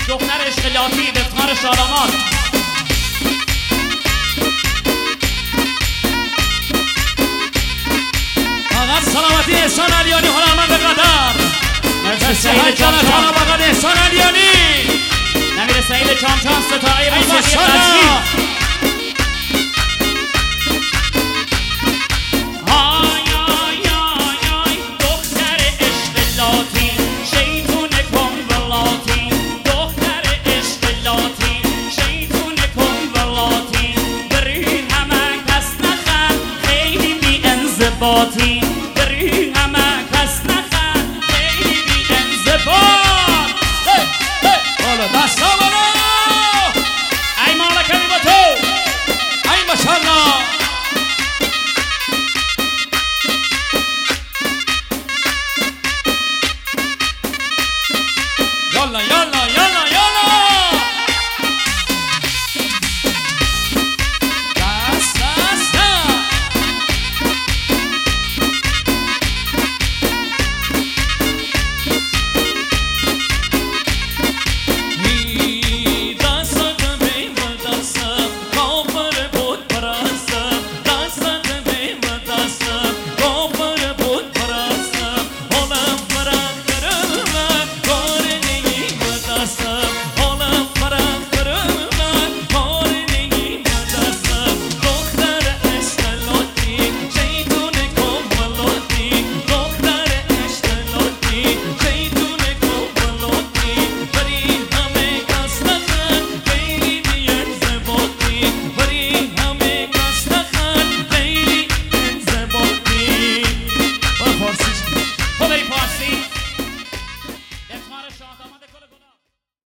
دختر عشق لاتی افتخار شادمان. فقط سلامتی احسان علیانی هنرمند قطر. سعید جانتان فقط احسان علیانی. نمیر سعید چانچان ستاره موسیقی قطری. باطی